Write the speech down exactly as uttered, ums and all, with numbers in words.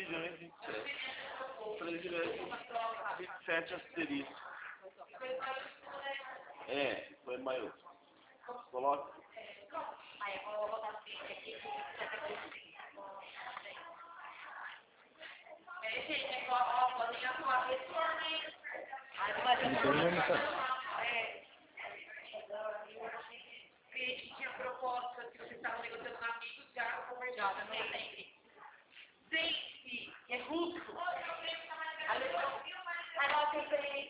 milhões e vinte e sete. três milhões e vinte e sete asterisco. É, foi maior. Coloca. Aí eu vou botar assim, aqui, é, gente, é igual, ó, pode já falar retorno, hein? Aí vai é, o cliente tinha proposta que vocês estavam negociando com amigos, já conversado, não sempre. Gente, é russo. Agora eu pensei,